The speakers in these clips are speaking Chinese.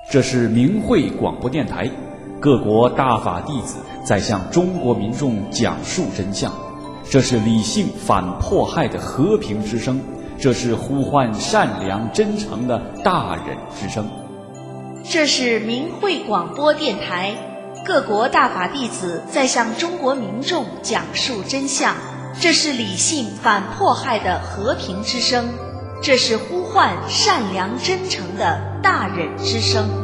这是明慧广播电台，各国大法弟子在向中国民众讲述真相。这是理性反迫害的和平之声，这是呼唤善良真诚的大忍之声。 这是明慧广播电台，各国大法弟子在向中国民众讲述真相。这是理性反迫害的和平之声，这是呼唤善良真诚的大忍之声。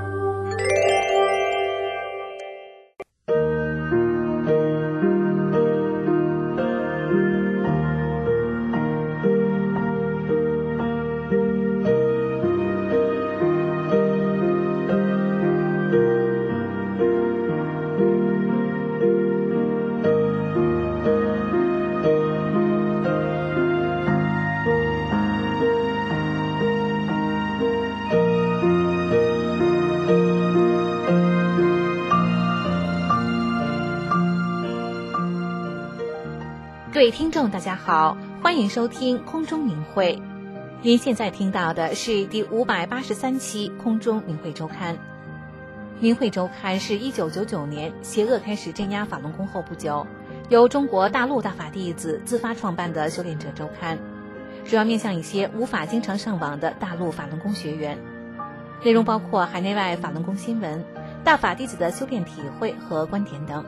各位听众大家好，欢迎收听空中明慧。您现在听到的是第583期空中明慧周刊。明慧周刊是1999年邪恶开始镇压法轮功后不久，由中国大陆大法弟子自发创办的修炼者周刊，主要面向一些无法经常上网的大陆法轮功学员。内容包括海内外法轮功新闻、大法弟子的修炼体会和观点等。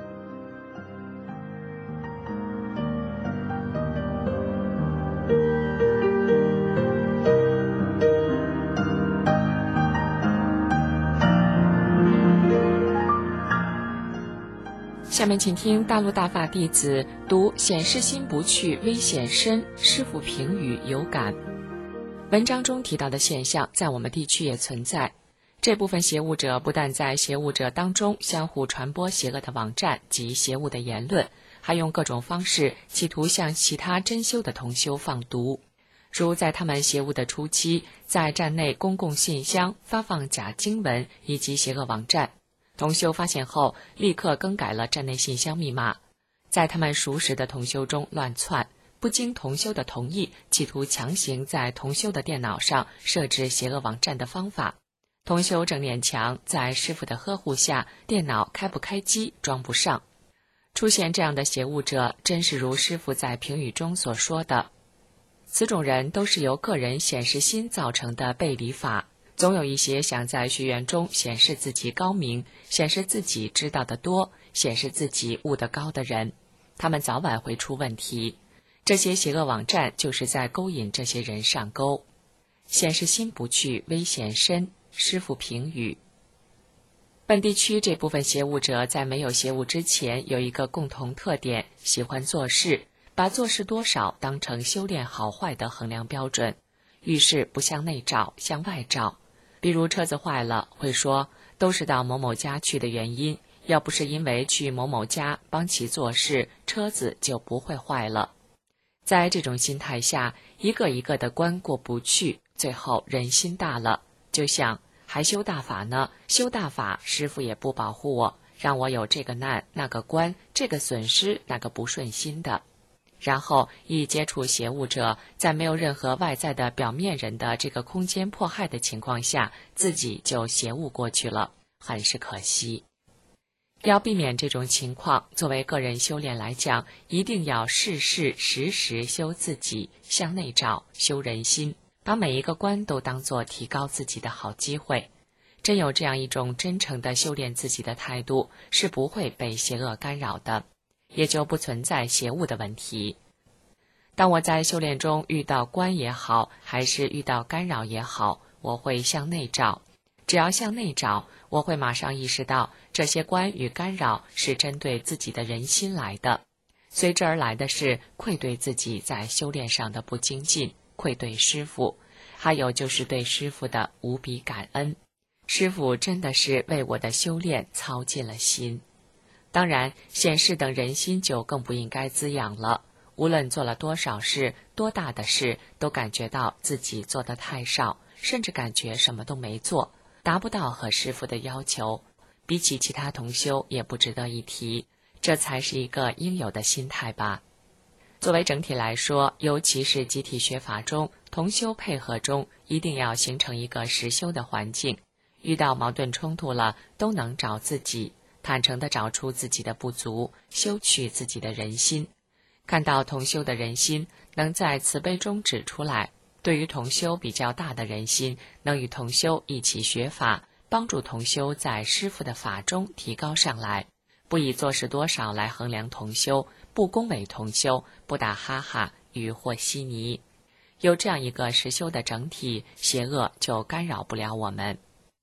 下面请听大陆大法弟子读显示心不去危险深，师父评语有感。文章中提到的现象在我们地区也存在，这部分邪物者不但在邪物者当中相互传播邪恶的网站及邪物的言论，还用各种方式企图向其他真修的同修放毒，如在他们邪物的初期，在站内公共信箱发放假经文以及邪恶网站，同修发现后立刻更改了站内信箱密码，在他们熟识的同修中乱窜，不经同修的同意，企图强行在同修的电脑上设置邪恶网站的方法。同修正勉强在师父的呵护下，电脑开不开机，装不上。出现这样的邪物者，真是如师父在评语中所说的，此种人都是由个人显示心造成的背离法。总有一些想在学员中显示自己高明，显示自己知道得多，显示自己悟得高的人，他们早晚会出问题。这些邪恶网站就是在勾引这些人上钩。显示心不去危险深，师父评语。本地区这部分邪物者在没有邪物之前有一个共同特点，喜欢做事，把做事多少当成修炼好坏的衡量标准，遇事不向内找，向外找。比如车子坏了，会说都是到某某家去的原因，要不是因为去某某家帮其做事，车子就不会坏了。在这种心态下，一个一个的关过不去，最后人心大了，就像还修大法呢，修大法师父也不保护我，让我有这个难那个关，这个损失那个不顺心的。然后一接触邪物者，在没有任何外在的表面人的这个空间迫害的情况下，自己就邪物过去了，很是可惜。要避免这种情况，作为个人修炼来讲，一定要事事时时修自己，向内找，修人心，把每一个关都当作提高自己的好机会。真有这样一种真诚的修炼自己的态度，是不会被邪恶干扰的，也就不存在邪物的问题。当我在修炼中遇到关也好，还是遇到干扰也好，我会向内找。只要向内找，我会马上意识到这些关与干扰是针对自己的人心来的，随之而来的是愧对自己在修炼上的不精进，愧对师父，还有就是对师父的无比感恩。师父真的是为我的修炼操尽了心。当然，显示等人心就更不应该滋养了。无论做了多少事，多大的事，都感觉到自己做得太少，甚至感觉什么都没做，达不到和师父的要求，比起其他同修也不值得一提，这才是一个应有的心态吧。作为整体来说，尤其是集体学法中，同修配合中，一定要形成一个实修的环境。 遇到矛盾冲突了，都能找自己，坦诚地找出自己的不足，修取自己的人心。看到同修的人心，能在慈悲中指出来。对于同修比较大的人心，能与同修一起学法，帮助同修在师父的法中提高上来。不以做事多少来衡量同修，不恭维同修，不打哈哈与和稀泥。有这样一个实修的整体，邪恶就干扰不了我们。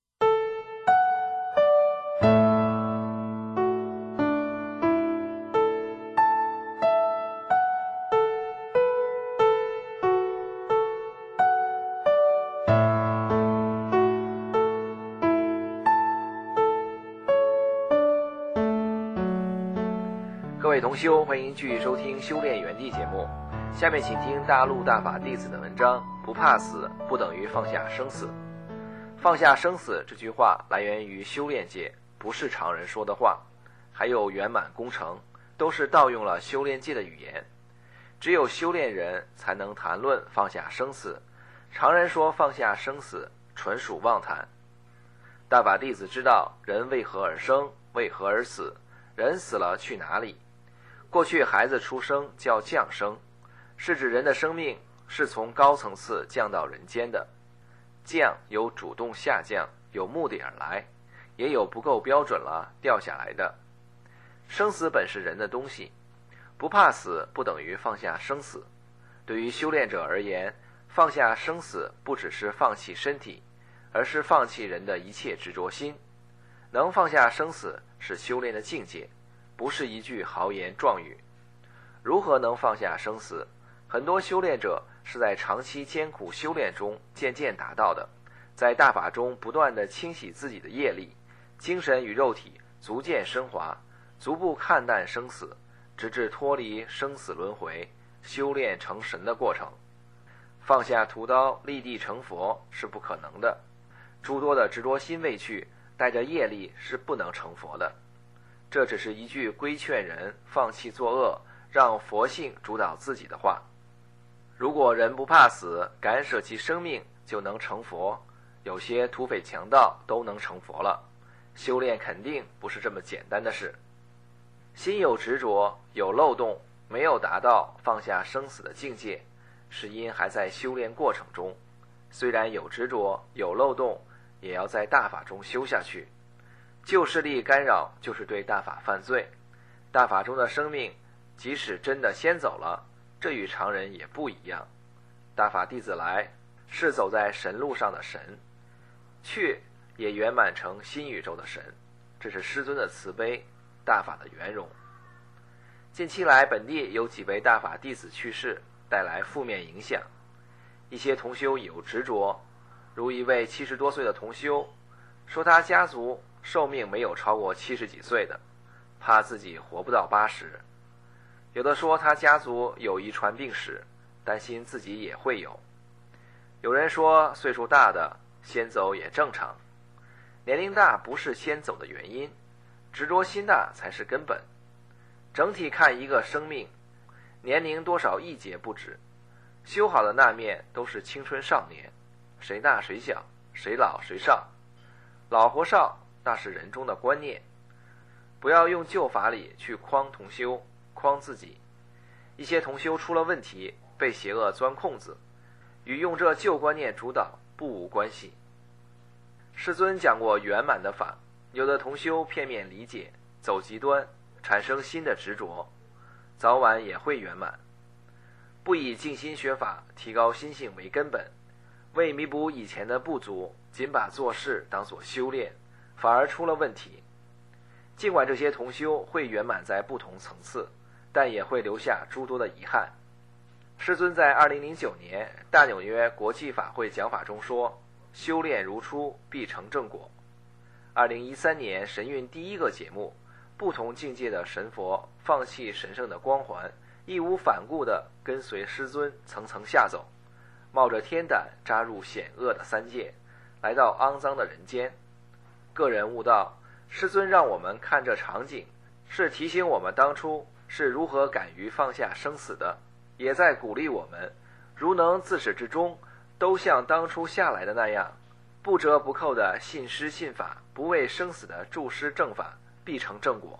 各位同修，欢迎继续收听修炼园地节目。下面请听大陆大法弟子的文章，不怕死不等于放下生死。放下生死这句话来源于修炼界，不是常人说的话，还有圆满工程，都是盗用了修炼界的语言。只有修炼人才能谈论放下生死，常人说放下生死纯属妄谈。大法弟子知道人为何而生，为何而死，人死了去哪里。过去孩子出生叫降生，是指人的生命是从高层次降到人间的。降有主动下降，有目的而来，也有不够标准了掉下来的。生死本是人的东西，不怕死不等于放下生死。对于修炼者而言，放下生死不只是放弃身体，而是放弃人的一切执着心。能放下生死是修炼的境界，不是一句豪言壮语。如何能放下生死？很多修炼者是在长期艰苦修炼中渐渐达到的，在大法中不断地清洗自己的业力，精神与肉体逐渐升华，逐步看淡生死，直至脱离生死轮回，修炼成神的过程。放下屠刀立地成佛是不可能的，诸多的执着心未去，带着业力是不能成佛的。这只是一句规劝人放弃作恶，让佛性主导自己的话。如果人不怕死，敢舍弃生命就能成佛，有些土匪强盗都能成佛了。修炼肯定不是这么简单的事。心有执着，有漏洞，没有达到放下生死的境界，是因还在修炼过程中。虽然有执着，有漏洞，也要在大法中修下去。旧势力干扰就是对大法犯罪。大法中的生命即使真的先走了，这与常人也不一样。大法弟子来是走在神路上的神，去也圆满成新宇宙的神，这是师尊的慈悲，大法的圆融。近期来本地有几位大法弟子去世，带来负面影响。一些同修有执着，如一位70多岁的同修说他家族寿命没有超过70几岁的，怕自己活不到80。有的说他家族有遗传病史，担心自己也会有。有人说岁数大的先走也正常，年龄大不是先走的原因，执着心大才是根本。整体看一个生命，年龄多少一节不止，修好的那面都是青春少年，谁大谁小，谁老谁少。老或少那是人中的观念，不要用旧法理去框同修，框自己。一些同修出了问题，被邪恶钻空子，与用这旧观念主导不无关系。师尊讲过圆满的法，有的同修片面理解，走极端，产生新的执着，早晚也会圆满。不以静心学法提高心性为根本，为弥补以前的不足，仅把做事当作修炼，反而出了问题。尽管这些同修会圆满在不同层次，但也会留下诸多的遗憾。师尊在2009年大纽约国际法会讲法中说，修炼如初，必成正果。2013年神韵第一个节目，不同境界的神佛放弃神圣的光环，义无反顾地跟随师尊层层下走，冒着天胆扎入险恶的三界，来到肮脏的人间。个人悟道，师尊让我们看这场景，是提醒我们当初是如何敢于放下生死的，也在鼓励我们，如能自始至终都像当初下来的那样， 不折不扣的信师信法，不畏生死的注师正法，必成正果。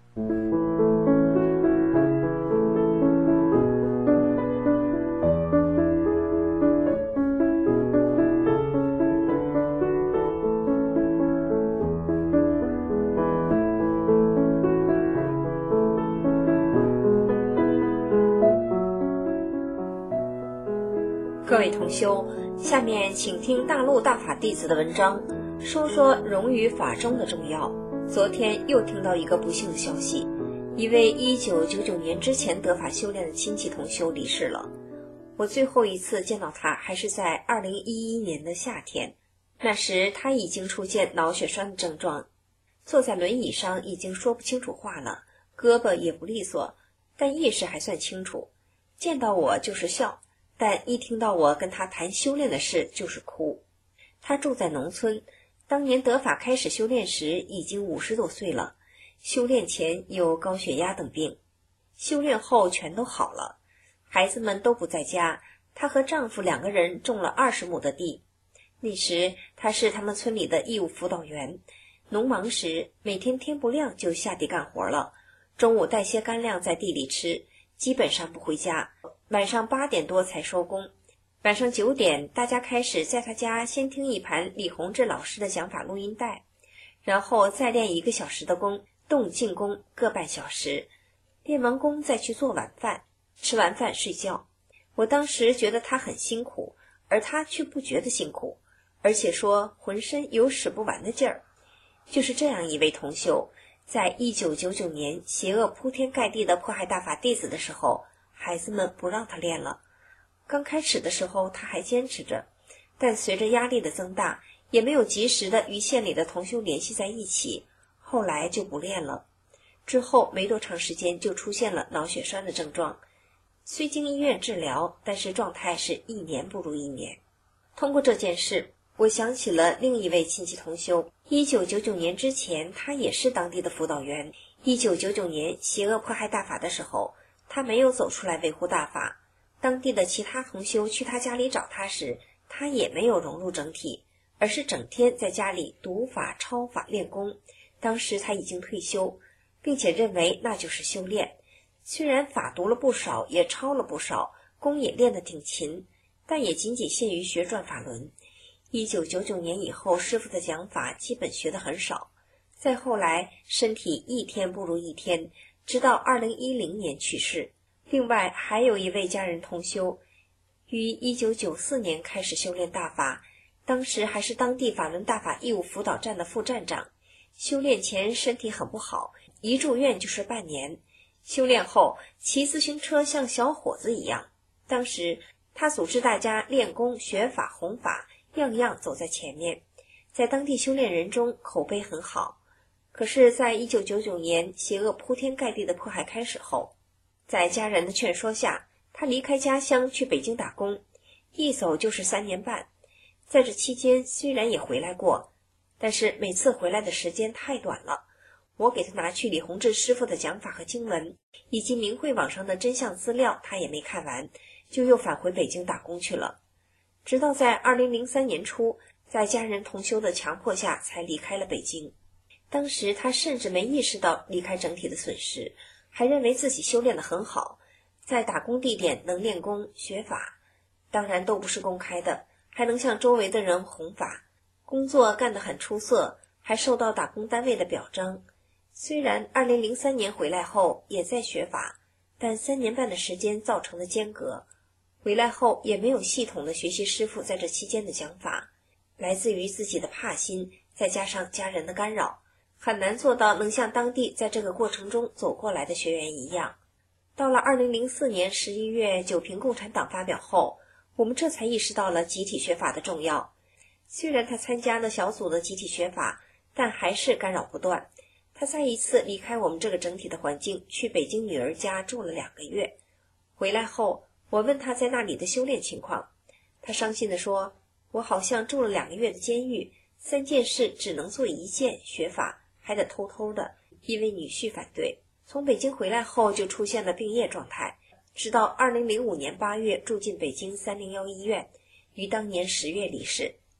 各位同修，下面请听大陆大法弟子的文章，说说融于法中的重要。昨天又听到一个不幸的消息，一位1999年之前得法修炼的亲戚同修离世了。我最后一次见到他还是在2011年的夏天，那时他已经出现脑血栓的症状，坐在轮椅上已经说不清楚话了，胳膊也不利索，但意识还算清楚。见到我就是笑，但一听到我跟他谈修炼的事就是哭。他住在农村，当年得法开始修炼时已经50多岁了，修炼前有高血压等病，修炼后全都好了。孩子们都不在家，她和丈夫2个人种了20亩的地。那时她是他们村里的义务辅导员，农忙时每天天不亮就下地干活了，中午带些干粮在地里吃，基本上不回家，晚上8点多才收工。晚上9点，大家开始在他家先听一盘李洪志老师的讲法录音带，然后再练1个小时的功，动静功各半小时，练完功再去做晚饭，吃完饭睡觉。我当时觉得他很辛苦，而他却不觉得辛苦，而且说浑身有使不完的劲儿。就是这样一位同修，在1999年邪恶铺天盖地的迫害大法弟子的时候，孩子们不让他练了。刚开始的时候他还坚持着，但随着压力的增大，也没有及时的与县里的同修联系在一起，后来就不练了。之后没多长时间就出现了脑血栓的症状，虽经医院治疗，但是状态是1年不如1年。通过这件事，我想起了另一位亲戚同修，1999年之前他也是当地的辅导员。1999年邪恶迫害大法的时候，他没有走出来维护大法，当地的其他同修去他家里找他时，他也没有融入整体，而是整天在家里读法、抄法、练功。当时他已经退休，并且认为那就是修炼。虽然法读了不少，也抄了不少，功也练得挺勤，但也仅仅限于学转法轮。1999年以后，师父的讲法基本学得很少，再后来身体一天不如一天，直到2010年去世。另外还有一位家人同修，于1994年开始修炼大法，当时还是当地法轮大法义务辅导站的副站长。修炼前身体很不好，一住院就是半年。修炼后骑自行车像小伙子一样，当时他组织大家练功、学法、弘法，样样走在前面，在当地修炼人中口碑很好。可是在1999年邪恶铺天盖地的迫害开始后，在家人的劝说下，他离开家乡去北京打工，一走就是3年半。在这期间虽然也回来过，但是每次回来的时间太短了。我给他拿去李洪志师傅的讲法和经文，以及明慧网上的真相资料，他也没看完，就又返回北京打工去了。直到在2003年初，在家人同修的强迫下才离开了北京。当时他甚至没意识到离开整体的损失，还认为自己修炼得很好，在打工地点能练功学法，当然都不是公开的，还能向周围的人弘法，工作干得很出色，还受到打工单位的表彰。虽然2003年回来后也在学法，但3年半的时间造成了间隔，回来后也没有系统的学习师父在这期间的讲法，来自于自己的怕心，再加上家人的干扰，很难做到能像当地在这个过程中走过来的学员一样。到了2004年11月九平共产党发表后，我们这才意识到了集体学法的重要。虽然他参加了小组的集体学法，但还是干扰不断。他再一次离开我们这个整体的环境，去北京女儿家住了2个月。回来后，我问他在那里的修炼情况，他伤心地说，我好像住了2个月的监狱，3件事只能做1件，学法还得偷偷的，因为女婿反对。从北京回来后就出现了病业状态，直到2005年8月住进北京301医院，于当年10月离世。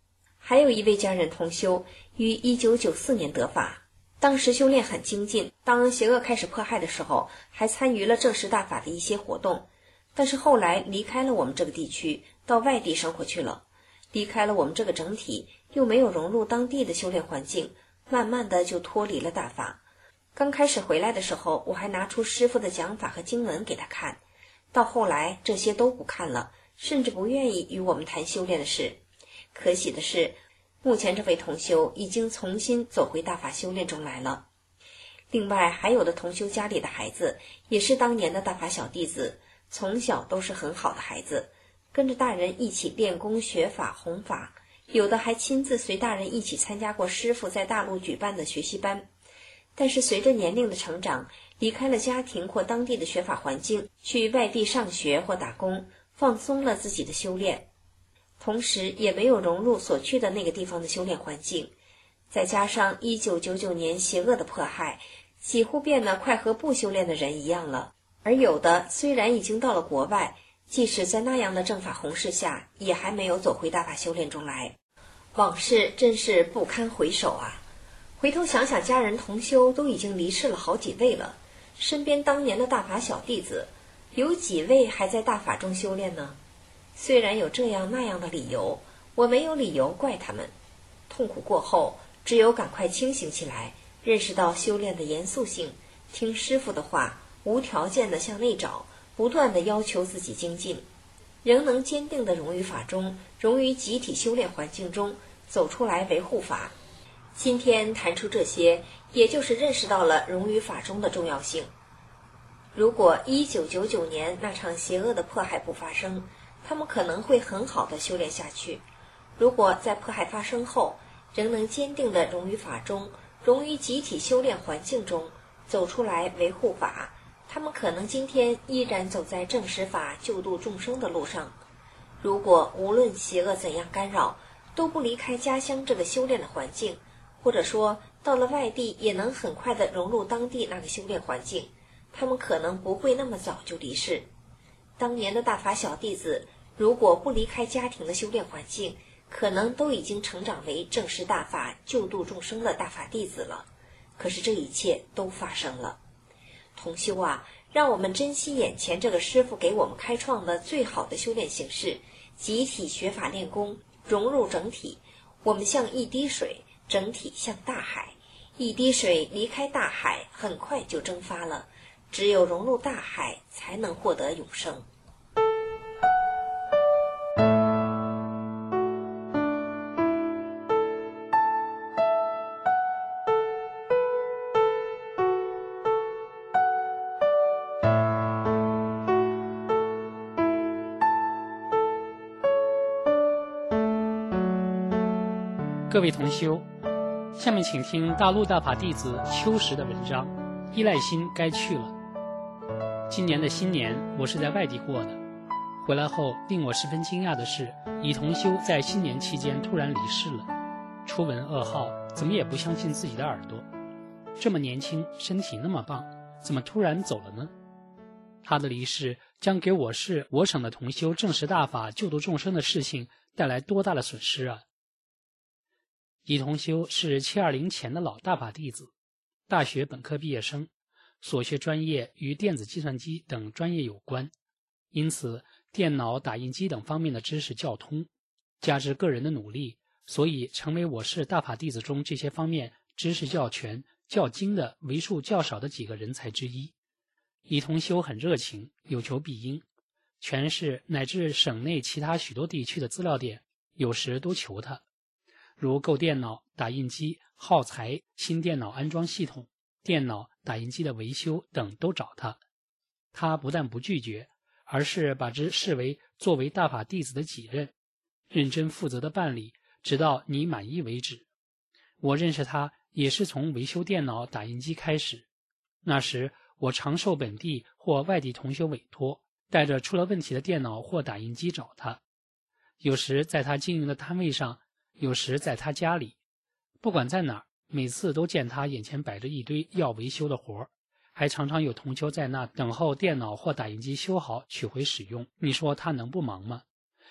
还有一位家人同修于1994年得法，当时修炼很精进，当邪恶开始迫害的时候，还参与了正式大法的一些活动，但是后来离开了我们这个地区，到外地生活去了，离开了我们这个整体，又没有融入当地的修炼环境，慢慢的就脱离了大法。刚开始回来的时候，我还拿出师父的讲法和经文给他看，到后来这些都不看了，甚至不愿意与我们谈修炼的事。可喜的是，目前这位同修已经重新走回大法修炼中来了。另外还有的同修家里的孩子也是当年的大法小弟子，从小都是很好的孩子，跟着大人一起练功学法弘法，有的还亲自随大人一起参加过师父在大陆举办的学习班。但是随着年龄的成长，离开了家庭或当地的学法环境，去外地上学或打工，放松了自己的修炼，同时也没有融入所去的那个地方的修炼环境，再加上1999年邪恶的迫害，几乎变得快和不修炼的人一样了。而有的虽然已经到了国外，即使在那样的正法弘誓下，也还没有走回大法修炼中来。往事真是不堪回首啊！回头想想，家人同修都已经离世了好几位了，身边当年的大法小弟子，有几位还在大法中修炼呢？虽然有这样那样的理由，我没有理由怪他们。痛苦过后，只有赶快清醒起来，认识到修炼的严肃性，听师父的话，无条件的向内找，不断的要求自己精进，仍能坚定的融于法中，融于集体修炼环境中，走出来维护法。今天谈出这些，也就是认识到了融于法中的重要性。如果1999年那场邪恶的迫害不发生，他们可能会很好的修炼下去。如果在迫害发生后，仍能坚定地融于法中，融于集体修炼环境中，走出来维护法，他们可能今天依然走在正实法救度众生的路上。如果无论邪恶怎样干扰，都不离开家乡这个修炼的环境，或者说到了外地也能很快地融入当地那个修炼环境，他们可能不会那么早就离世。当年的大法小弟子，如果不离开家庭的修炼环境，可能都已经成长为正式大法救度众生的大法弟子了。可是这一切都发生了。同修啊，让我们珍惜眼前这个师父给我们开创的最好的修炼形式，集体学法练功，融入整体。我们像一滴水，整体像大海，一滴水离开大海，很快就蒸发了。只有融入大海，才能获得永生。 各位同修，下面请听大陆大法弟子秋实的文章《依赖心该去了》。今年的新年我是在外地过的，回来后令我十分惊讶的是，乙同修在新年期间突然离世了。初闻噩耗，怎么也不相信自己的耳朵，这么年轻，身体那么棒，怎么突然走了呢？他的离世将给我市我省的同修正实大法救度众生的事情带来多大的损失啊！乙同修是720前的老大法弟子，大学本科毕业生，所学专业与电子计算机等专业有关，因此电脑、打印机等方面的知识较通，加之个人的努力，所以成为我市大法弟子中这些方面知识较全、较精的为数较少的几个人才之一。乙同修很热情，有求必应，全市乃至省内其他许多地区的资料点有时都求他，如购电脑、打印机、耗材、新电脑安装系统、电脑、打印机的维修等都找他。他不但不拒绝，而是把之视为作为大法弟子的己任，认真负责的办理，直到你满意为止。我认识他也是从维修电脑、打印机开始，那时我常受本地或外地同学委托，带着出了问题的电脑或打印机找他，有时在他经营的摊位上，有时在他家里，不管在哪儿，每次都见他眼前摆着一堆要维修的活，还常常有同修在那等候电脑或打印机修好取回使用。你说他能不忙吗？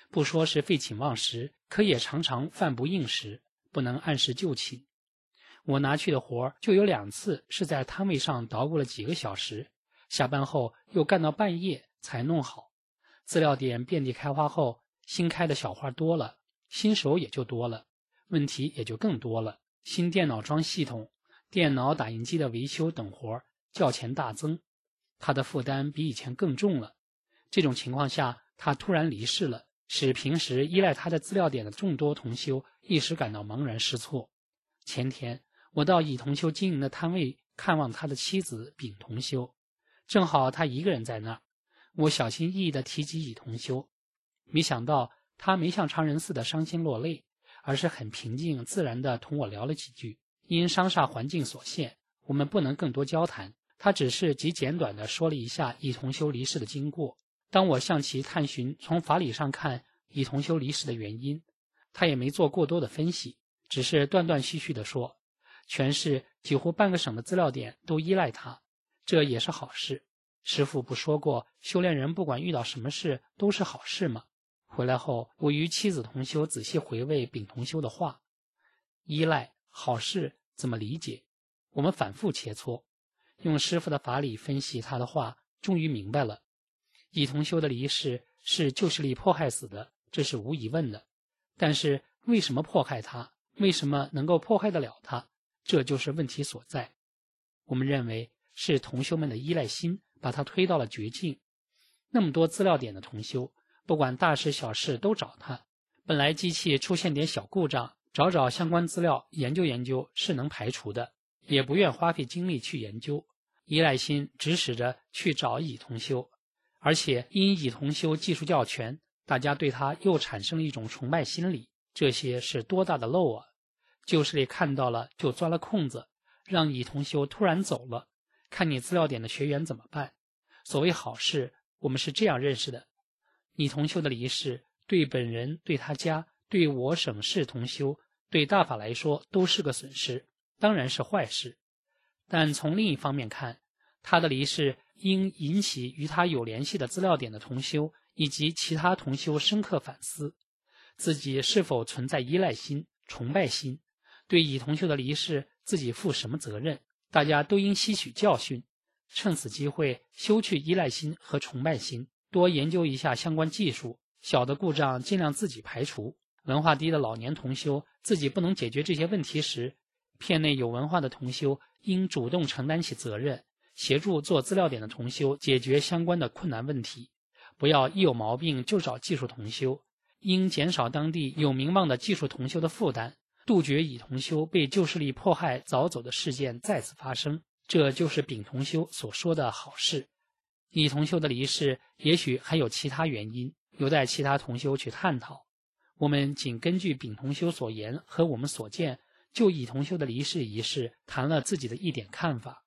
不说是废寝忘食，可也常常饭不应时，不能按时就寝。我拿去的活就有2次是在摊位上捣鼓了几个小时，下班后又干到半夜才弄好。资料点遍地开花后，新开的小花多了，新手也就多了，问题也就更多了。新电脑装系统、电脑打印机的维修等活较钱大增，他的负担比以前更重了。这种情况下，他突然离世了，使平时依赖他的资料点的众多同修一时感到茫然失措。前天我到乙同修经营的摊位看望他的妻子丙同修，正好他一个人在那儿。我小心翼翼地提及乙同修，没想到他没像常人似的伤心落泪，而是很平静自然地同我聊了几句。因商厦环境所限，我们不能更多交谈，他只是极简短地说了一下乙同修离世的经过。当我向其探寻从法理上看乙同修离世的原因，他也没做过多的分析，只是断断续续地说，全市几乎半个省的资料点都依赖他，这也是好事。师父不说过，修炼人不管遇到什么事都是好事吗？回来后，我与妻子同修仔细回味丙同修的话，依赖、好事怎么理解？我们反复切磋，用师父的法理分析他的话，终于明白了。乙同修的离世是旧势力迫害死的，这是无疑问的。但是为什么迫害他？为什么能够迫害得了他？这就是问题所在。我们认为是同修们的依赖心把他推到了绝境。那么多资料点的同修，不管大事小事都找他。本来机器出现点小故障，找相关资料研究研究是能排除的，也不愿花费精力去研究。依赖心指使着去找乙同修，而且因乙同修技术较全，大家对他又产生了一种崇拜心理，这些是多大的漏啊！旧势力看到了就钻了空子，让乙同修突然走了，看你资料点的学员怎么办？所谓好事，我们是这样认识的：乙同修的离世，对本人、对他家、对我省市同修、对大法来说都是个损失，当然是坏事。但从另一方面看，他的离世应引起与他有联系的资料点的同修以及其他同修深刻反思，自己是否存在依赖心、崇拜心，对乙同修的离世自己负什么责任？大家都应吸取教训，趁此机会修去依赖心和崇拜心，多研究一下相关技术，小的故障尽量自己排除。文化低的老年同修自己不能解决这些问题时，片内有文化的同修应主动承担起责任，协助做资料点的同修解决相关的困难问题，不要一有毛病就找技术同修，应减少当地有名望的技术同修的负担，杜绝乙同修被旧势力迫害早走的事件再次发生。这就是丙同修所说的好事。乙同修的离世也许还有其他原因，有待其他同修去探讨。我们仅根据丙同修所言和我们所见，就乙同修的离世一事谈了自己的一点看法。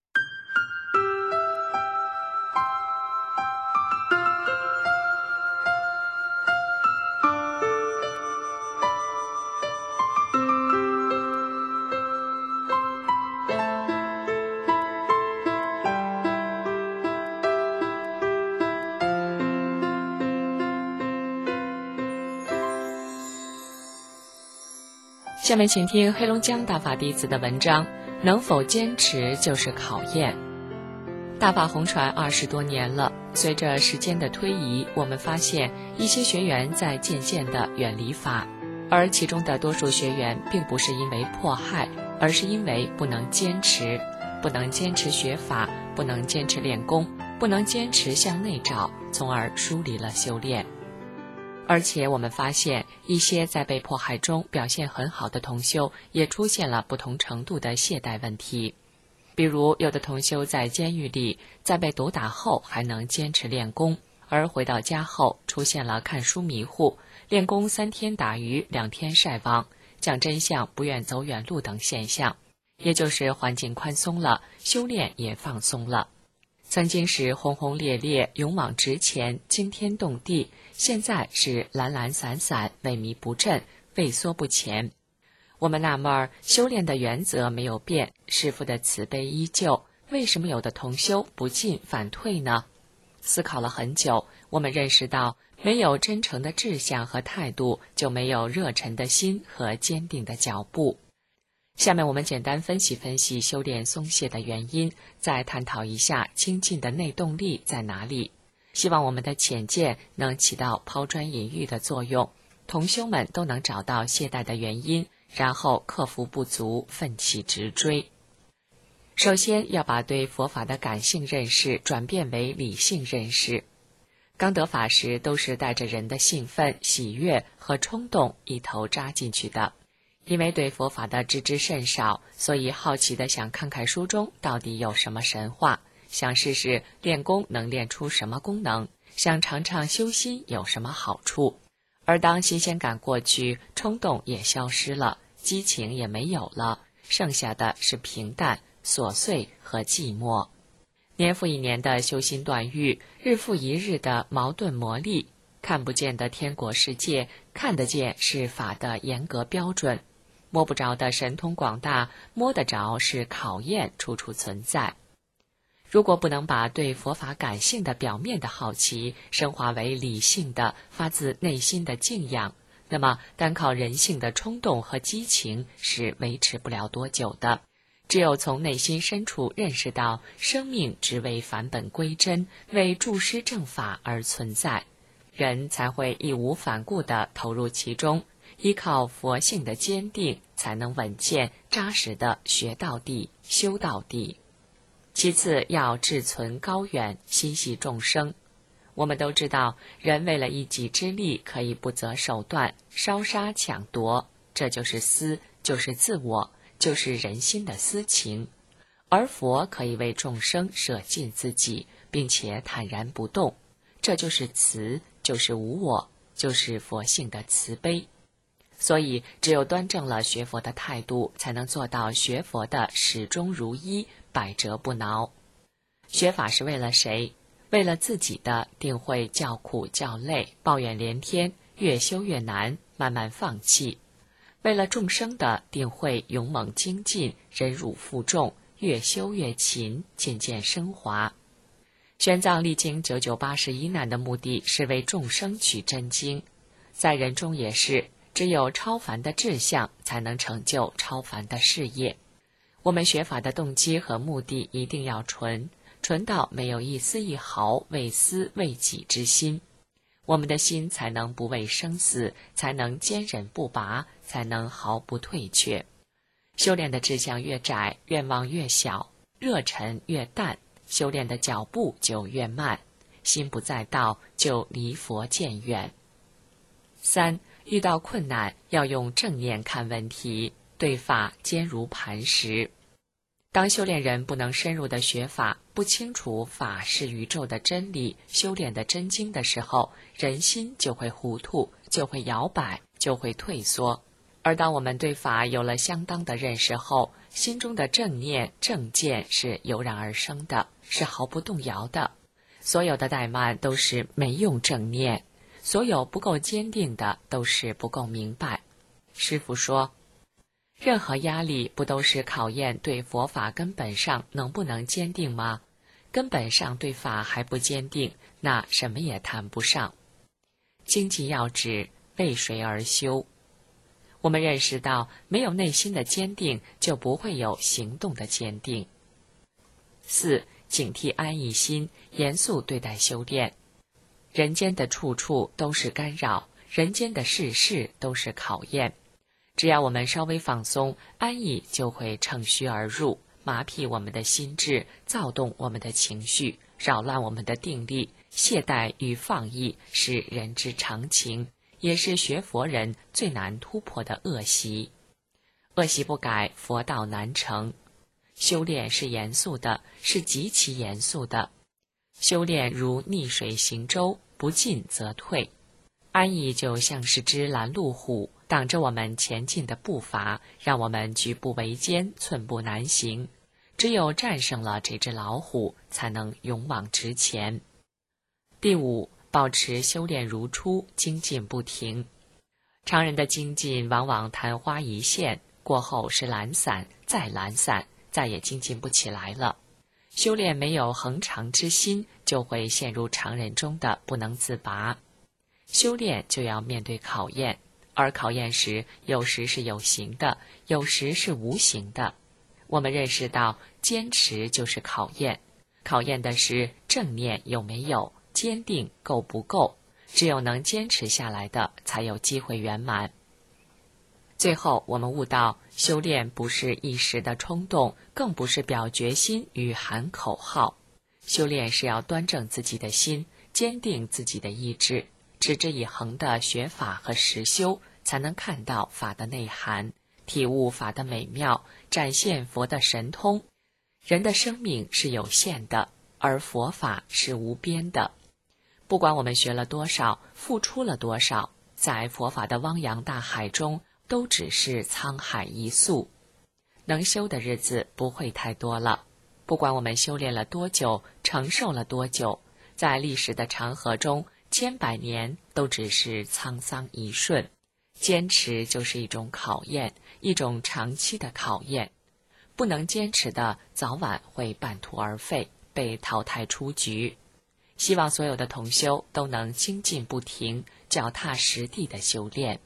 下面请听黑龙江大法弟子的文章，能否坚持就是考验。大法红传20多年了，随着时间的推移，我们发现一些学员在渐渐地远离法，而其中的多数学员并不是因为迫害，而是因为不能坚持，不能坚持学法，不能坚持练功，不能坚持向内找，从而疏离了修炼。而且我们发现，一些在被迫害中表现很好的同修，也出现了不同程度的懈怠问题。比如，有的同修在监狱里，在被毒打后还能坚持练功，而回到家后出现了看书迷糊、练功3天打鱼2天晒网、讲真相不愿走远路等现象。也就是环境宽松了，修炼也放松了。曾经是轰轰烈烈、勇往直前、惊天动地，现在是懒懒散散、萎靡不振、畏缩不前。我们纳闷，修炼的原则没有变，师父的慈悲依旧，为什么有的同修不进反退呢？思考了很久， 我们认识到，没有真诚的志向和态度，就没有热忱的心和坚定的脚步。下面我们简单分析分析修炼松懈的原因，再探讨一下精进的内动力在哪里。希望我们的浅见能起到抛砖引玉的作用，同修们都能找到懈怠的原因，然后克服不足，奋起直追。首先要把对佛法的感性认识转变为理性认识。刚得法时都是带着人的兴奋、喜悦和冲动一头扎进去的，因为对佛法的知之甚少，所以好奇的想看看书中到底有什么神话，想试试练功能练出什么功能，想尝尝修心有什么好处。而当新鲜感过去，冲动也消失了，激情也没有了，剩下的是平淡、琐碎和寂寞。年复一年的修心断欲，日复一日的矛盾磨砺，看不见的天国世界，看得见是法的严格标准，摸不着的神通广大，摸得着是考验处处存在。如果不能把对佛法感性的表面的好奇升华为理性的发自内心的敬仰，那么单靠人性的冲动和激情是维持不了多久的。只有从内心深处认识到生命只为返本归真，为注师正法而存在，人才会义无反顾地投入其中，依靠佛性的坚定，才能稳健扎实地学到底、修到底。其次要志存高远，心系众生。我们都知道，人为了一己之利，可以不择手段，烧杀抢夺，这就是私，就是自我，就是人心的私情。而佛可以为众生舍尽自己，并且坦然不动，这就是慈，就是无我，就是佛性的慈悲。所以只有端正了学佛的态度，才能做到学佛的始终如一，百折不挠。学法是为了谁？为了自己的，定会较苦较累，抱怨连天，越修越难，慢慢放弃。为了众生的，定会勇猛精进，忍辱负重，越修越勤，渐渐升华。玄奘历经998世一难的目的是为众生取真经，在人中也是，只有超凡的志向，才能成就超凡的事业。我们学法的动机和目的一定要纯，纯到没有一丝一毫为私为己之心，我们的心才能不畏生死，才能坚忍不拔，才能毫不退却。修炼的志向越窄，愿望越小，热忱越淡，修炼的脚步就越慢，心不在道，就离佛渐远。3. 遇到困难要用正念看问题，对法坚如磐石。当修炼人不能深入的学法，不清楚法是宇宙的真理，修炼的真经的时候，人心就会糊涂，就会摇摆，就会退缩。而当我们对法有了相当的认识后，心中的正念正见是油然而生的，是毫不动摇的。所有的怠慢都是没用正念，所有不够坚定的都是不够明白。师父说，任何压力不都是考验对佛法根本上能不能坚定吗？根本上对法还不坚定，那什么也谈不上。经济要旨，为谁而修？我们认识到，没有内心的坚定，就不会有行动的坚定。4. 警惕安逸心，严肃对待修炼。人间的处处都是干扰，人间的事事都是考验。只要我们稍微放松，安逸就会乘虚而入，麻痹我们的心智，躁动我们的情绪，扰乱我们的定力。懈怠与放逸是人之常情，也是学佛人最难突破的恶习。恶习不改，佛道难成。修炼是严肃的，是极其严肃的。修炼如逆水行舟，不进则退。安逸就像是只拦路虎，挡着我们前进的步伐，让我们举步维艰，寸步难行。只有战胜了这只老虎，才能勇往直前。第5，保持修炼如初，精进不停。常人的精进往往昙花一现，过后是懒散，再懒散，再也精进不起来了。 修炼没有恒常之心，就会陷入常人中的不能自拔。修炼就要面对考验，而考验时有时是有形的，有时是无形的。我们认识到坚持就是考验，考验的是正念有没有，坚定够不够，只有能坚持下来的才有机会圆满。最后我们悟到，修炼不是一时的冲动，更不是表决心与喊口号。修炼是要端正自己的心，坚定自己的意志，持之以恒的学法和实修，才能看到法的内涵，体悟法的美妙，展现佛的神通。人的生命是有限的，而佛法是无边的。不管我们学了多少，付出了多少，在佛法的汪洋大海中，都只是沧海一粟。能修的日子不会太多了。不管我们修炼了多久，承受了多久，在历史的长河中，千百年都只是沧桑一瞬。坚持就是一种考验，一种长期的考验。不能坚持的，早晚会半途而废，被淘汰出局。希望所有的同修都能精进不停，脚踏实地的修炼。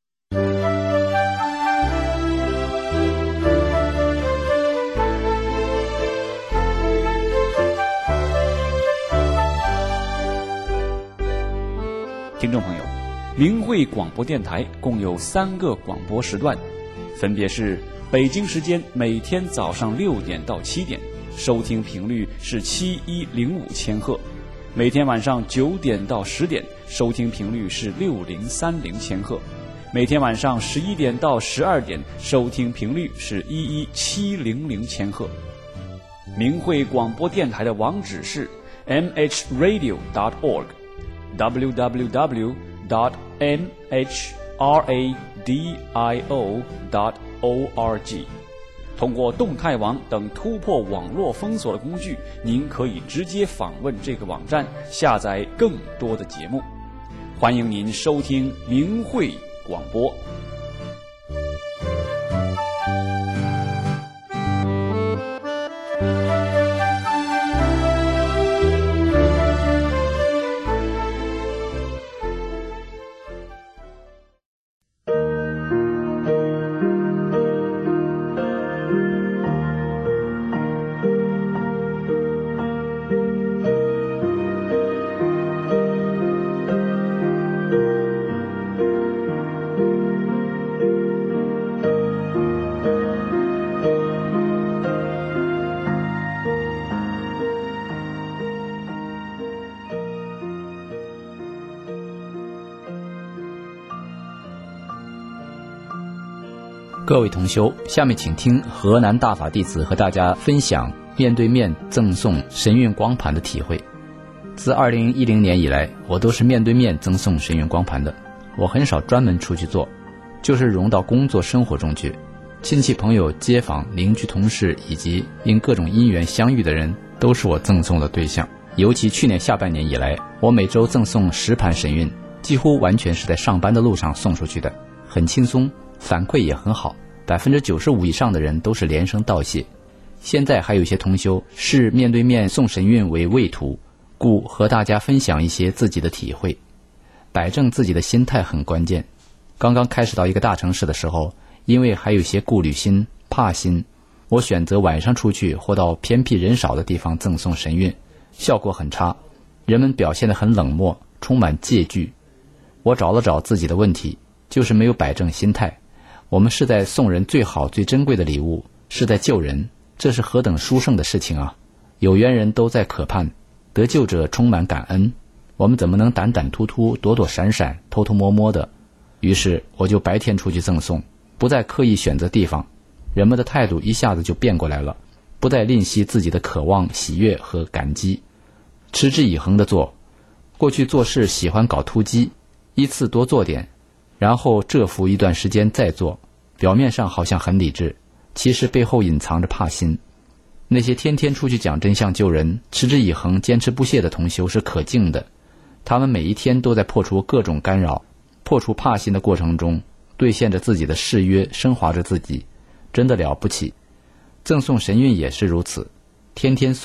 听众朋友，明慧广播电台共有3个广播时段，分别是北京时间每天早上6点到7点，收听频率是7105千赫；每天晚上9点到10点，收听频率是6030千赫；每天晚上11点到12点，收听频率是11700千赫。明慧广播电台的网址是 mhradio.org，www.mhradio.org。通过动态网等突破网络封锁的工具，您可以直接访问这个网站，下载更多的节目。欢迎您收听明慧广播。 各位同修，下面请听河南大法弟子和大家分享面对面赠送神韵光盘的体会。自2010年以来，我都是面对面赠送神韵光盘的，我很少专门出去做，就是融到工作生活中去。亲戚朋友、街坊、邻居、同事以及因各种因缘相遇的人，都是我赠送的对象。尤其去年下半年以来，我每周赠送10盘神韵，几乎完全是在上班的路上送出去的，很轻松，反馈也很好，95%以上的人都是连声道谢。现在还有一些同修视面对面送神韵为畏途，故和大家分享一些自己的体会。摆正自己的心态很关键。刚刚开始到一个大城市的时候，因为还有些顾虑心、怕心，我选择晚上出去或到偏僻人少的地方赠送神韵，效果很差，人们表现得很冷漠，充满戒惧。我找了找自己的问题，就是没有摆正心态。我们是在送人最好最珍贵的礼物，是在救人，这是何等殊胜的事情啊！有缘人都在渴盼，得救者充满感恩，我们怎么能胆胆突突、躲躲闪闪、偷偷摸摸的？于是我就白天出去赠送，不再刻意选择地方，人们的态度一下子就变过来了，不再吝惜自己的渴望、喜悦和感激，持之以恒地做。过去做事喜欢搞突击，一次多做点，然后蛰伏一段时间再做，表面上好像很理智，其实背后隐藏着怕心。那些天天出去讲真相救人、持之以恒、坚持不懈的同修是可敬的，他们每一天都在破除各种干扰，破除怕心的过程中，兑现着自己的誓约，升华着自己，真的了不起。赠送神韵也是如此，天天送，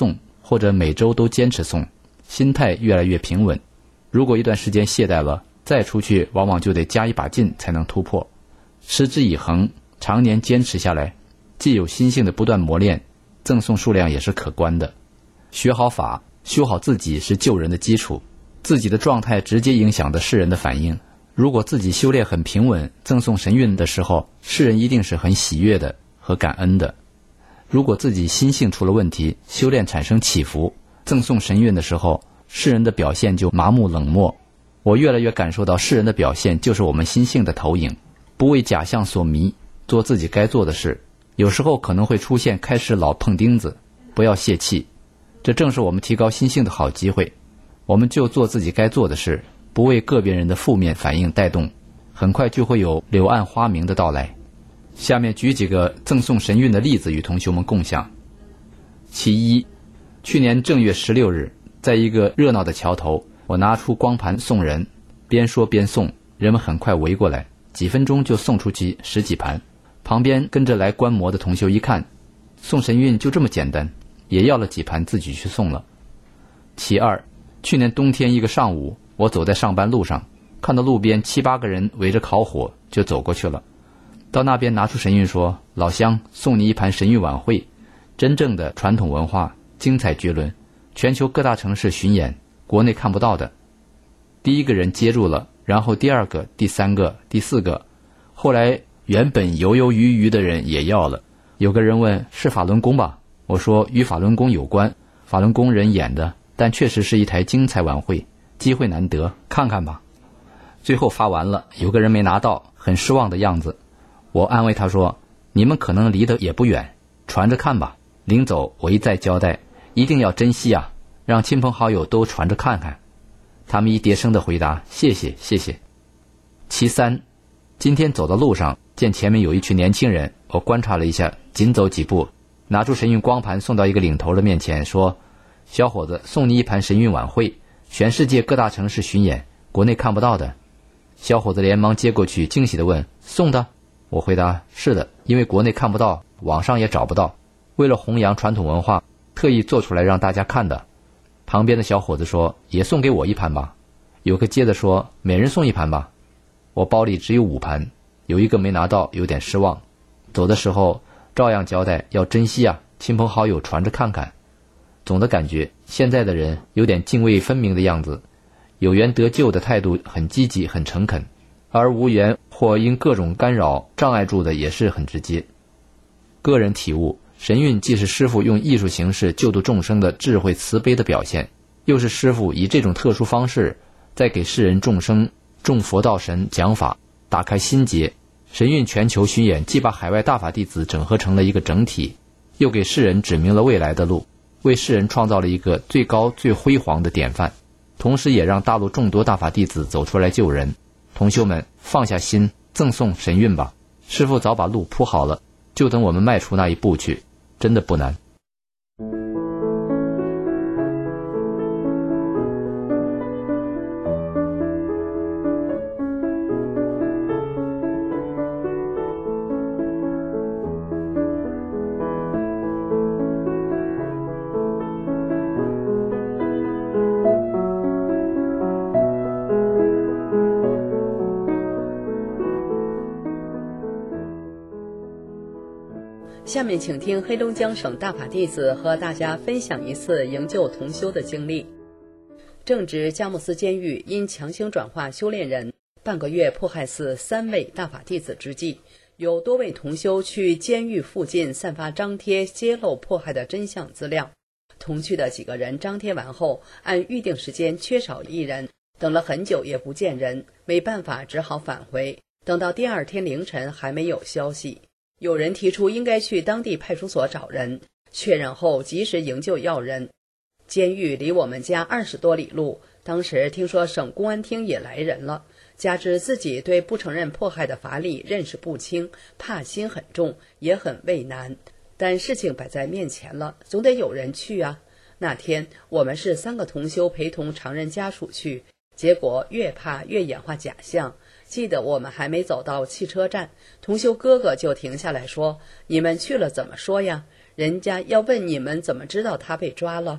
或者每周都坚持诵，心态越来越平稳。如果一段时间懈怠了，再出去往往就得加一把劲才能突破。持之以恒，常年坚持下来，既有心性的不断磨练，赠送数量也是可观的。学好法，修好自己是救人的基础，自己的状态直接影响的世人的反应。如果自己修炼很平稳，赠送神韵的时候，世人一定是很喜悦的和感恩的。如果自己心性出了问题，修炼产生起伏，赠送神韵的时候，世人的表现就麻木冷漠。我越来越感受到世人的表现就是我们心性的投影，不为假象所迷，做自己该做的事。有时候可能会出现开始老碰钉子，不要泄气，这正是我们提高心性的好机会。我们就做自己该做的事，不为个别人的负面反应带动，很快就会有柳暗花明的到来。下面举几个赠送神韵的例子与同学们共享。其一，去年正月16日，在一个热闹的桥头，我拿出光盘送人，边说边送，人们很快围过来，几分钟就送出去10几盘。旁边跟着来观摩的同修一看，送神韵就这么简单，也要了几盘自己去送了。其二，去年冬天一个上午，我走在上班路上，看到路边7、8个人围着烤火，就走过去了。到那边拿出神韵说，老乡，送你一盘神韵晚会，真正的传统文化，精彩绝伦，全球各大城市巡演，国内看不到的。第一个人接住了，然后第二个、第三个、第四个，后来原本犹犹豫豫的人也要了。有个人问，是法轮功吧？我说与法轮功有关，法轮功人演的，但确实是一台精彩晚会，机会难得，看看吧。最后发完了，有个人没拿到，很失望的样子。我安慰他说，你们可能离得也不远，传着看吧。临走我一再交代，一定要珍惜啊，让亲朋好友都传着看看。他们一叠声的回答，谢谢谢谢。其三，今天走到路上，见前面有一群年轻人，我观察了一下，紧走几步，拿出神韵光盘送到一个领头的面前，说，小伙子，送你一盘神韵晚会，全世界各大城市巡演，国内看不到的。小伙子连忙接过去，惊喜地问，送的？我回答，是的，因为国内看不到，网上也找不到，为了弘扬传统文化，特意做出来让大家看的。旁边的小伙子说，也送给我一盘吧。有个接着说，每人送一盘吧。我包里只有5盘，有一个没拿到，有点失望。走的时候照样交代，要珍惜啊，亲朋好友传着看看。总的感觉，现在的人有点泾渭分明的样子，有缘得救的态度很积极很诚恳，而无缘或因各种干扰障碍住的也是很直接。个人体悟，神韵既是师父用艺术形式救度众生的智慧慈悲的表现，又是师父以这种特殊方式在给世人众生众佛道神讲法，打开心结。神韵全球巡演既把海外大法弟子整合成了一个整体，又给世人指明了未来的路，为世人创造了一个最高最辉煌的典范，同时也让大陆众多大法弟子走出来救人。同修们，放下心，赠送神韵吧，师父早把路铺好了，就等我们迈出那一步去，真的不难。 下面请听黑龙江省大法弟子和大家分享一次营救同修的经历。正值佳木斯监狱因强行转化修炼人半个月迫害死3位大法弟子之际，有多位同修去监狱附近散发张贴揭露迫害的真相资料。同去的几个人张贴完后，按预定时间缺少1人，等了很久也不见人，没办法只好返回。等到第2天凌晨还没有消息。有人提出应该去当地派出所找人，确认后及时营救要人。监狱离我们家20多里路，当时听说省公安厅也来人了，加之自己对不承认迫害的法理认识不清，怕心很重，也很为难。但事情摆在面前了，总得有人去啊。那天我们是3个同修陪同常人家属去，结果越怕越演化假象。记得我们还没走到汽车站，同修哥哥就停下来说，你们去了怎么说呀？人家要问你们怎么知道他被抓了。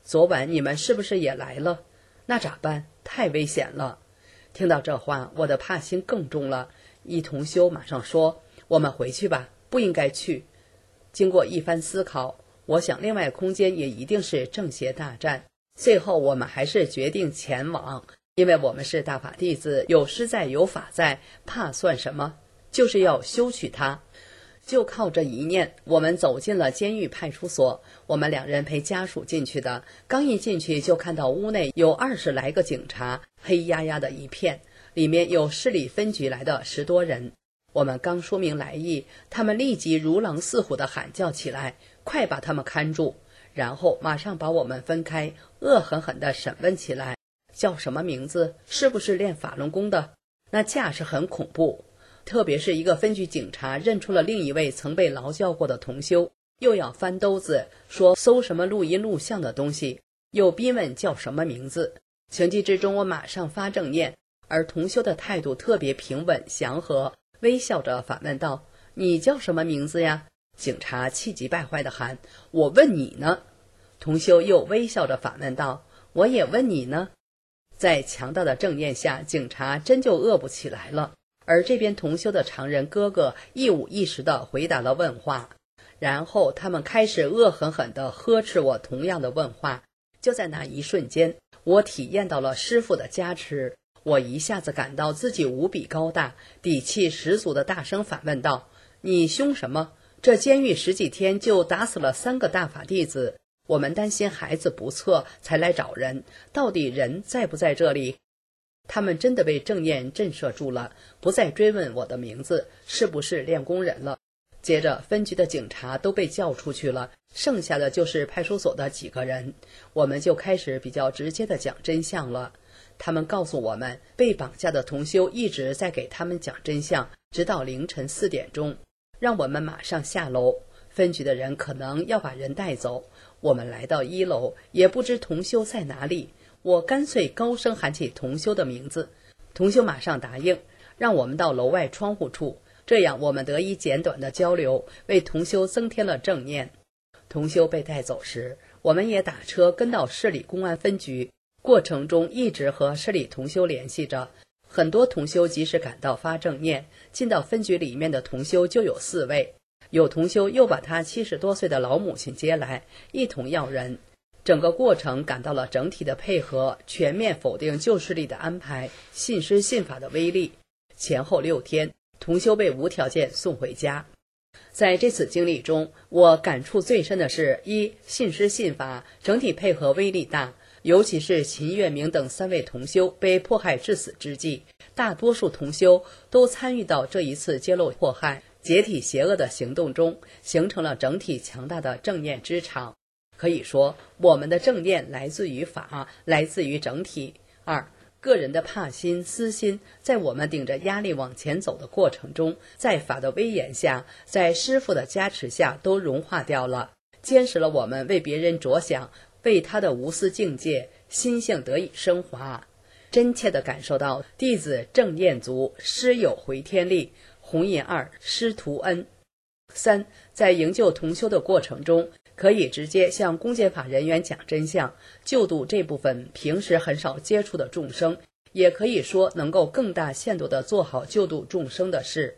昨晚你们是不是也来了？那咋办？太危险了。听到这话，我的怕心更重了。一同修马上说，我们回去吧，不应该去。经过一番思考，我想另外空间也一定是正邪大战，最后我们还是决定前往，因为我们是大法弟子，有师在有法在，怕算什么？就是要修取它。就靠这一念，我们走进了监狱派出所。我们2人陪家属进去的，刚一进去就看到屋内有20来个警察，黑压压的一片，里面有市里分局来的10多人。我们刚说明来意，他们立即如狼似虎地喊叫起来，快把他们看住，然后马上把我们分开，恶狠狠地审问起来。叫什么名字？是不是练法轮功的？那架势很恐怖，特别是一个分局警察认出了另一位曾被劳教过的同修，又要翻兜子说搜什么录音录像的东西，又逼问叫什么名字。情急之中，我马上发正念，而同修的态度特别平稳祥和，微笑着反问道：你叫什么名字呀？警察气急败坏地喊：我问你呢。同修又微笑着反问道：我也问你呢。在强大的正念下，警察真就饿不起来了，而这边同修的常人哥哥一五一十地回答了问话，然后他们开始恶狠狠地呵斥我同样的问话。就在那一瞬间，我体验到了师父的加持，我一下子感到自己无比高大，底气十足地大声反问道：你凶什么？这监狱10几天就打死了3个大法弟子，我们担心孩子不测才来找人，到底人在不在这里？他们真的被正念震慑住了，不再追问我的名字是不是练功人了。接着分局的警察都被叫出去了，剩下的就是派出所的几个人，我们就开始比较直接的讲真相了。他们告诉我们，被绑架的同修一直在给他们讲真相，直到凌晨4点钟，让我们马上下楼，分局的人可能要把人带走。我们来到1楼，也不知同修在哪里，我干脆高声喊起同修的名字，同修马上答应，让我们到楼外窗户处，这样我们得以简短的交流，为同修增添了正念。同修被带走时，我们也打车跟到市里公安分局，过程中一直和市里同修联系着，很多同修及时赶到发正念，进到分局里面的同修就有4位，有同修又把他70多岁的老母亲接来，一同要人。整个过程感到了整体的配合，全面否定旧势力的安排，信师信法的威力。前后6天，同修被无条件送回家。在这次经历中，我感触最深的是：一、信师信法，整体配合威力大，尤其是秦月明等3位同修被迫害致死之际，大多数同修都参与到这一次揭露迫害、解体邪恶的行动中，形成了整体强大的正念之场。可以说，我们的正念来自于法，来自于整体。2、个人的怕心、私心，在我们顶着压力往前走的过程中，在法的威严下，在师父的加持下，都融化掉了，坚实了我们为别人着想，为他的无私境界，心性得以升华。真切地感受到弟子正念足，师有回天力，红颜2师徒恩。3、在营救同修的过程中，可以直接向公检法人员讲真相，救度这部分平时很少接触的众生，也可以说能够更大限度地做好救度众生的事。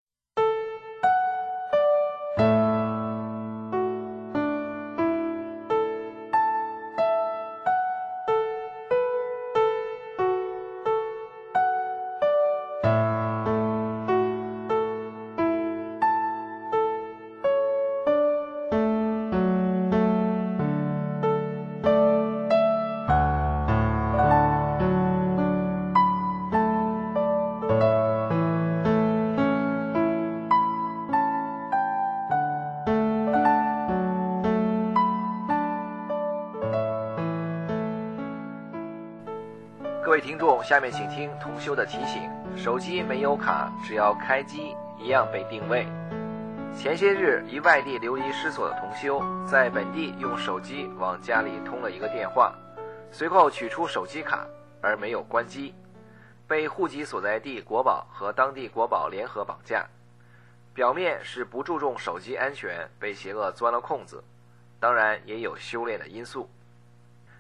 各位听众，下面请听同修的提醒：手机没有卡，只要开机一样被定位。前些日，一外地流离失所的同修在本地用手机往家里通了一个电话，随后取出手机卡而没有关机，被户籍所在地国保和当地国保联合绑架。表面是不注重手机安全，被邪恶钻了空子，当然也有修炼的因素。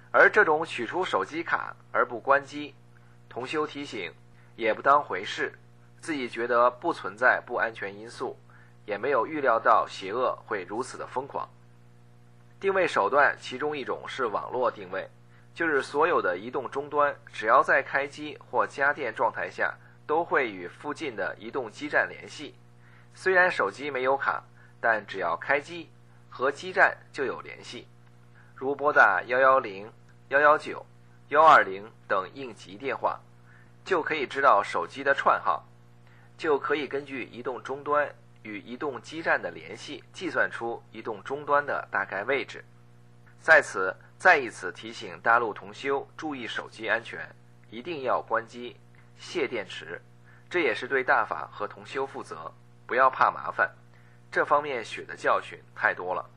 而这种取出手机卡而不关机，同修提醒也不当回事，自己觉得不存在不安全因素，也没有预料到邪恶会如此的疯狂。定位手段其中一种是网络定位，就是所有的移动终端只要在开机或加电状态下，都会与附近的移动基站联系。虽然手机没有卡，但只要开机，和基站就有联系，如拨打110、119、120等应急电话，就可以知道手机的串号，就可以根据移动终端与移动基站的联系，计算出移动终端的大概位置。在此再一次提醒大陆同修注意手机安全，一定要关机、卸电池，这也是对大法和同修负责，不要怕麻烦，这方面血的教训太多了。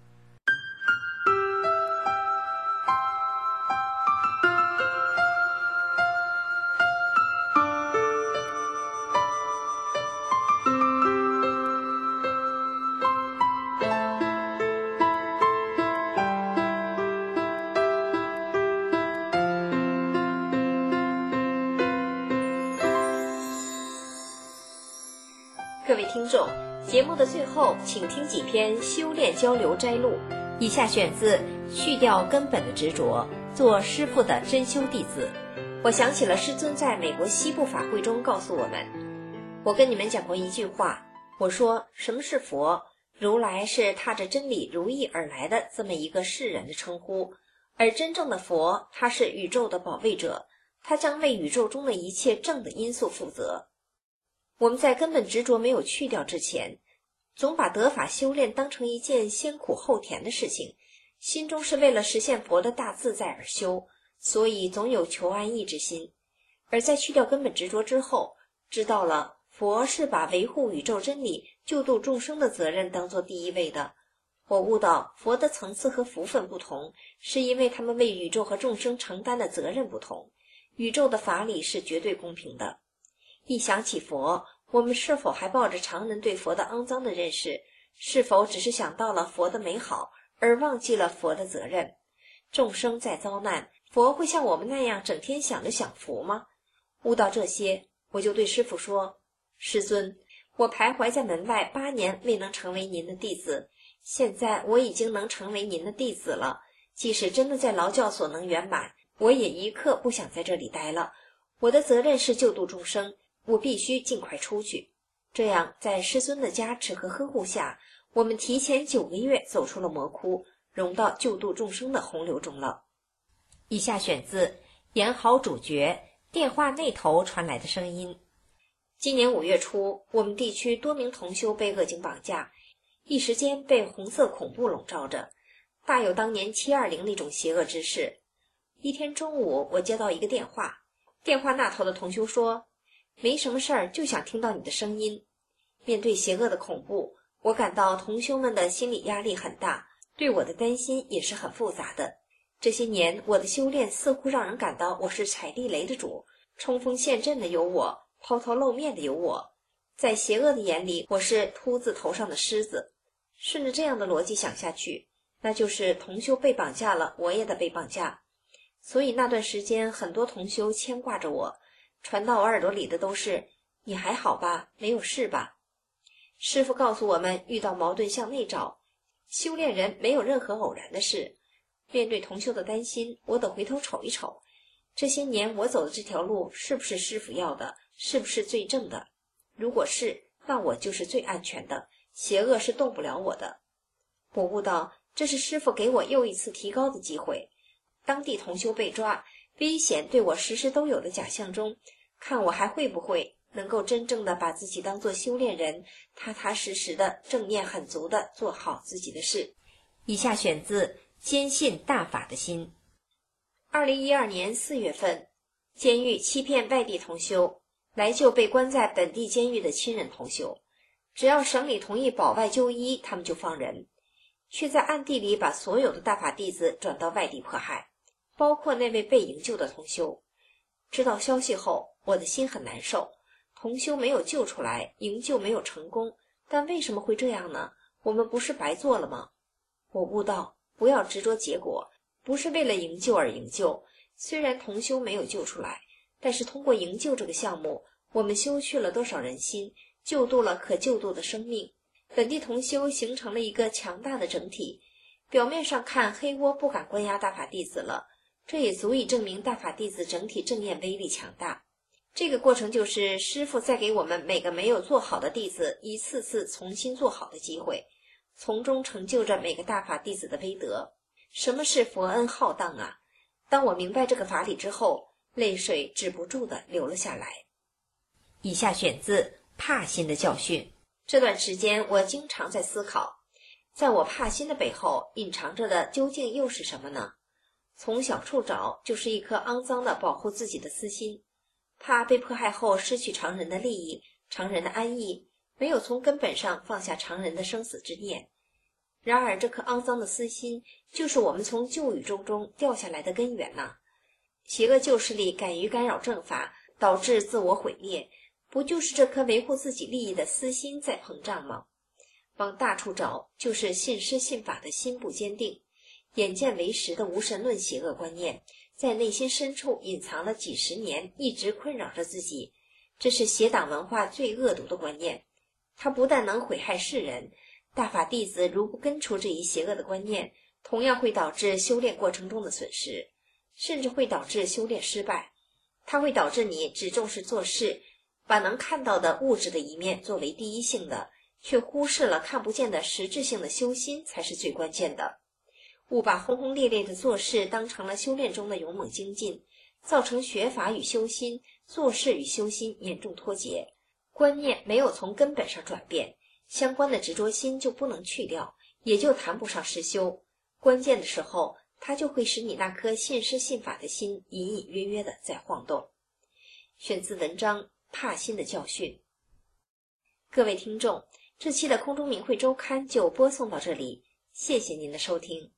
各位听众，节目的最后，请听几篇修炼交流摘录。以下选自《去掉根本的执着，做师父的真修弟子》。我想起了师尊在美国西部法会中告诉我们，我跟你们讲过一句话，我说什么是佛？如来是踏着真理如意而来的这么一个世人的称呼，而真正的佛，他是宇宙的保卫者，他将为宇宙中的一切正的因素负责。我们在根本执着没有去掉之前，总把得法修炼当成一件先苦后甜的事情，心中是为了实现佛的大自在而修，所以总有求安逸之心。而在去掉根本执着之后，知道了佛是把维护宇宙真理、救度众生的责任当作第一位的。我悟到佛的层次和福分不同，是因为他们为宇宙和众生承担的责任不同。宇宙的法理是绝对公平的。一想起佛，我们是否还抱着常人对佛的肮脏的认识？是否只是想到了佛的美好，而忘记了佛的责任？众生在遭难，佛会像我们那样整天想着享福吗？悟到这些，我就对师父说，师尊，我徘徊在门外8年未能成为您的弟子，现在我已经能成为您的弟子了，即使真的在劳教所能圆满，我也一刻不想在这里待了。我的责任是救度众生，我必须尽快出去。这样在师尊的加持和呵护下，我们提前9个月走出了魔窟，融到救度众生的洪流中了。以下选自演好主角电话那头传来的声音。今年5月初，我们地区多名同修被恶警绑架，一时间被红色恐怖笼罩着，大有当年720那种邪恶之势。一天中午，我接到一个电话，电话那头的同修说，没什么事儿，就想听到你的声音。面对邪恶的恐怖，我感到同修们的心理压力很大，对我的担心也是很复杂的。这些年，我的修炼似乎让人感到我是踩地雷的主，冲锋陷阵的有我，抛头露面的有我。在邪恶的眼里，我是秃子头上的狮子。顺着这样的逻辑想下去，那就是同修被绑架了，我也得被绑架。所以那段时间，很多同修牵挂着我，传到我耳朵里的都是，你还好吧？没有事吧？师父告诉我们，遇到矛盾向内找，修炼人没有任何偶然的事。面对同修的担心，我得回头瞅一瞅，这些年我走的这条路是不是师父要的，是不是最正的？如果是，那我就是最安全的，邪恶是动不了我的。我悟到，这是师父给我又一次提高的机会。当地同修被抓，危险对我时时都有的假象中，看我还会不会能够真正的把自己当作修炼人，踏踏实实的正念很足的做好自己的事。以下选自坚信大法的心。2012年4月份，监狱欺骗外地同修，来救被关在本地监狱的亲人同修，只要省里同意保外就医，他们就放人，却在暗地里把所有的大法弟子转到外地迫害，包括那位被营救的同修。知道消息后，我的心很难受，同修没有救出来，营救没有成功，但为什么会这样呢？我们不是白做了吗？我悟到，不要执着结果， 不是为了营救而营救。虽然同修没有救出来，但是通过营救这个项目，我们修去了多少人心，救度了可救度的生命。本地同修形成了一个强大的整体。表面上看，黑窝不敢关押大法弟子了，这也足以证明大法弟子整体正念威力强大。这个过程就是师父在给我们每个没有做好的弟子一次次重新做好的机会，从中成就着每个大法弟子的威德。什么是佛恩浩荡啊！当我明白这个法理之后，泪水止不住地流了下来。以下选自帕辛的教训。这段时间我经常在思考，在我帕辛的背后隐藏着的究竟又是什么呢？从小处找就是一颗肮脏的保护自己的私心，怕被迫害后失去常人的利益、常人的安逸，没有从根本上放下常人的生死之念。然而这颗肮脏的私心就是我们从旧宇宙中掉下来的根源呐。邪恶旧势力敢于干扰正法，导致自我毁灭，不就是这颗维护自己利益的私心在膨胀吗？往大处找，就是信师信法的心不坚定，眼见为实的无神论邪恶观念，在内心深处隐藏了几十年，一直困扰着自己。这是邪党文化最恶毒的观念，它不但能毁害世人，大法弟子如不根除这一邪恶的观念，同样会导致修炼过程中的损失，甚至会导致修炼失败。它会导致你只重视做事，把能看到的物质的一面作为第一性的，却忽视了看不见的实质性的修心才是最关键的。误把轰轰烈烈的做事当成了修炼中的勇猛精进，造成学法与修心、做事与修心严重脱节，观念没有从根本上转变，相关的执着心就不能去掉，也就谈不上实修。关键的时候，它就会使你那颗信师信法的心隐隐约约的在晃动。选自文章《帕辛的教训》。各位听众，这期的空中明慧周刊就播送到这里，谢谢您的收听。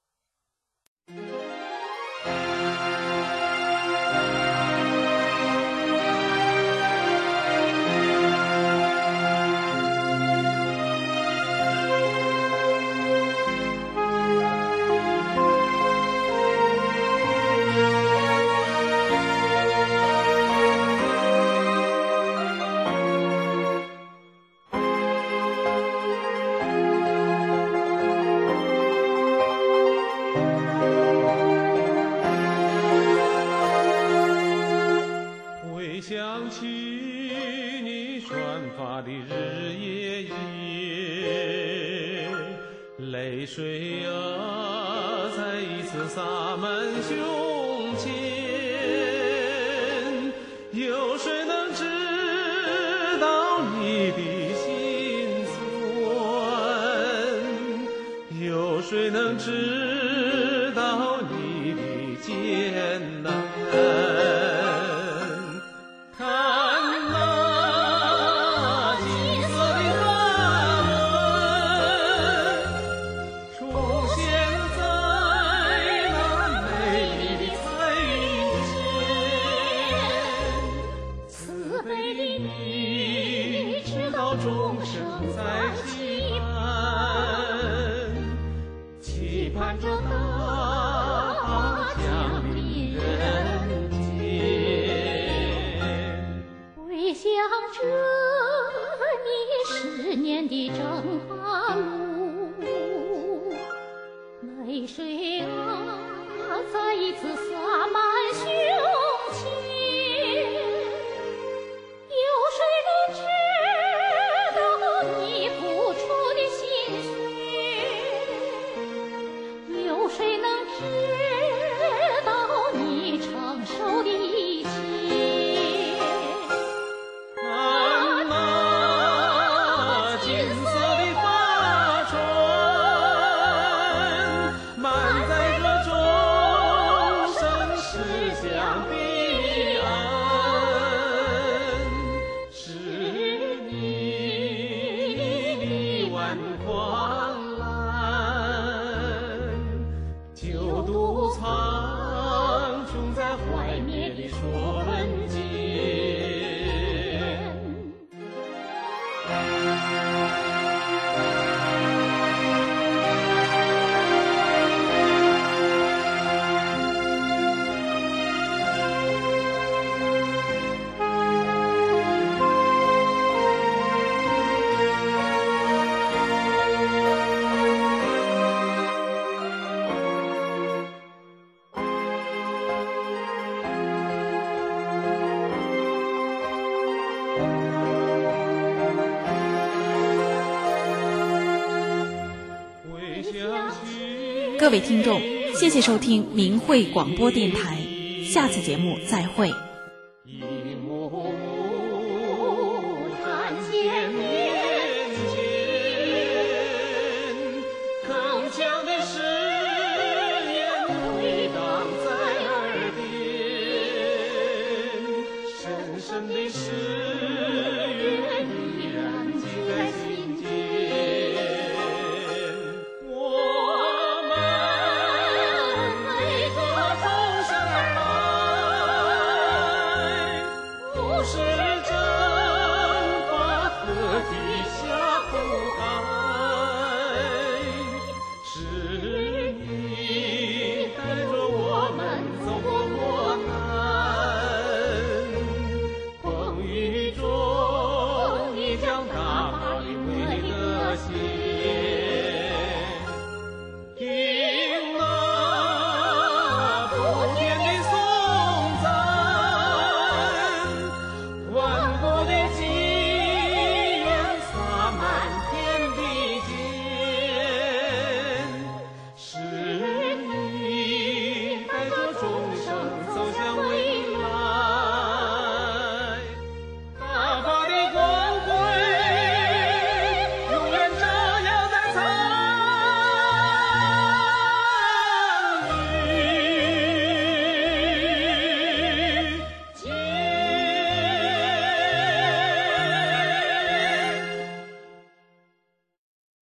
泪水啊，再一次洒满胸前，有谁能知道你的心酸？有谁能知道你的艰难？ 泪水啊，再一次洒满胸前，有谁能知道你付出的心血？有谁能知道你承受的一切？ 各位听众，谢谢收听明慧广播电台，下次节目再会。